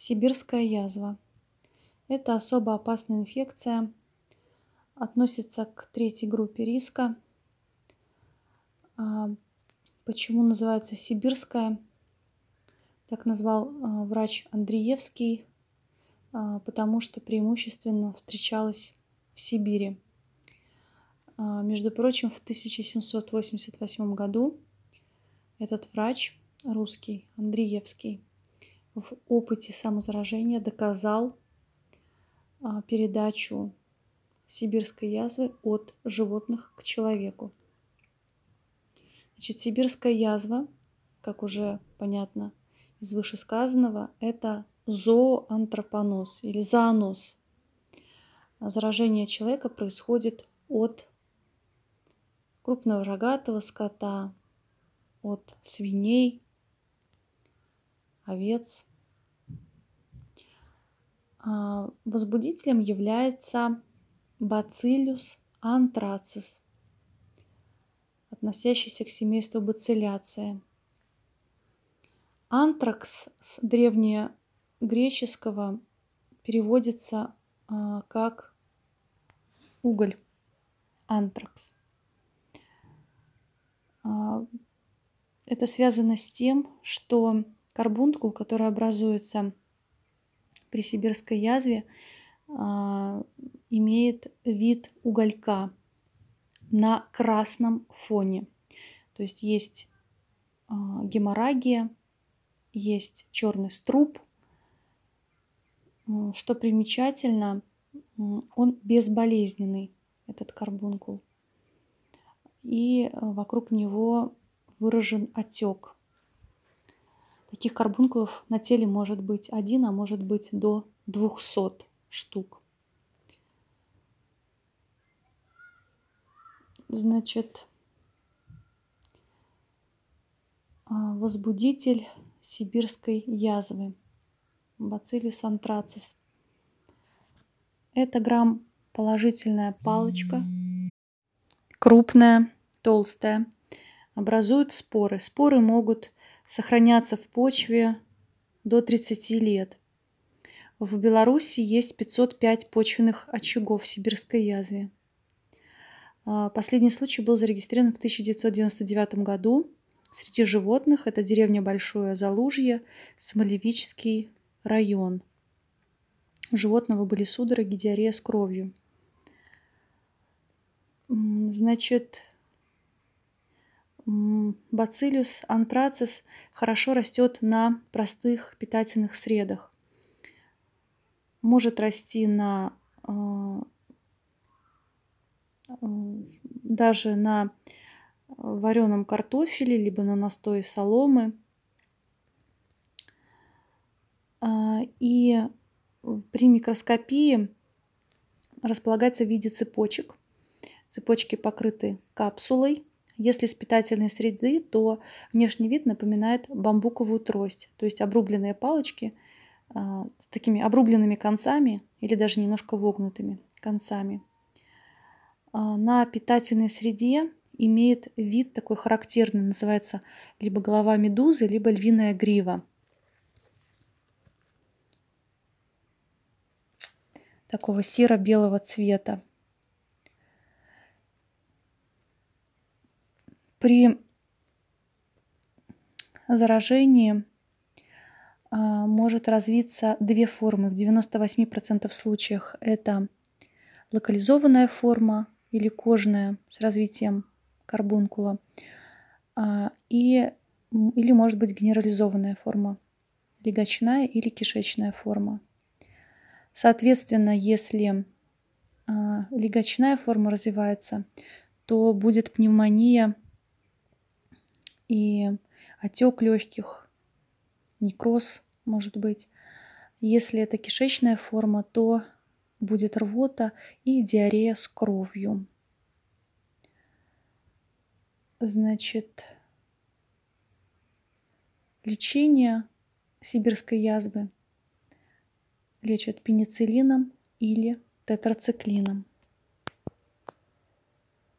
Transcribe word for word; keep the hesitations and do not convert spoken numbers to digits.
Сибирская язва. Это особо опасная инфекция, относится к третьей группе риска. А, Почему называется сибирская? Так назвал а, врач Андриевский, а, потому что преимущественно встречалась в Сибири. А, Между прочим, в тысяча семьсот восемьдесят восьмом году этот врач русский, Андриевский, в опыте самозаражения доказал а, передачу сибирской язвы от животных к человеку. Значит, сибирская язва, как уже понятно из вышесказанного, это зооантропоноз или зооноз. Заражение человека происходит от крупного рогатого скота, от свиней, овец. Возбудителем является Bacillus anthracis, относящийся к семейству бацилляцея. Антракс с древнегреческого переводится а, как уголь, антракс. А, это связано с тем, что карбункул, который образуется при сибирской язве, а, имеет вид уголька на красном фоне. То есть есть а, геморрагия, есть черный струп. Что примечательно, он безболезненный, этот карбункул. И вокруг него выражен отек. Таких карбункулов на теле может быть один, а может быть до двухсот штук. Значит, возбудитель сибирской язвы Bacillus anthracis. Это грамм-положительная палочка, крупная, толстая, образует споры. Споры могут сохраняться в почве до тридцати лет. В Беларуси есть пятьсот пять почвенных очагов сибирской язве. Последний случай был зарегистрирован в тысяча девятьсот девяносто девятом году. Среди животных это деревня Большое Залужье, Смолевический район. У животного были судороги, диарея с кровью. Значит, Bacillus anthracis хорошо растет на простых питательных средах. Может расти на, даже на вареном картофеле, либо на настое соломы. И при микроскопии располагается в виде цепочек. Цепочки покрыты капсулой. Если с питательной среды, то внешний вид напоминает бамбуковую трость, то есть обрубленные палочки с такими обрубленными концами или даже немножко вогнутыми концами. На питательной среде имеет вид такой характерный, называется либо голова медузы, либо львиная грива. Такого серо-белого цвета. При заражении а, может развиться две формы. В девяноста восьми процентах случаях это локализованная форма или кожная с развитием карбункула, а, и, или может быть генерализованная форма, легочная или кишечная форма. Соответственно, если а, легочная форма развивается, то будет пневмония и отек легких, некроз может быть. Если это кишечная форма, то будет рвота и диарея с кровью. Значит, лечение сибирской язвы лечат пенициллином или тетрациклином.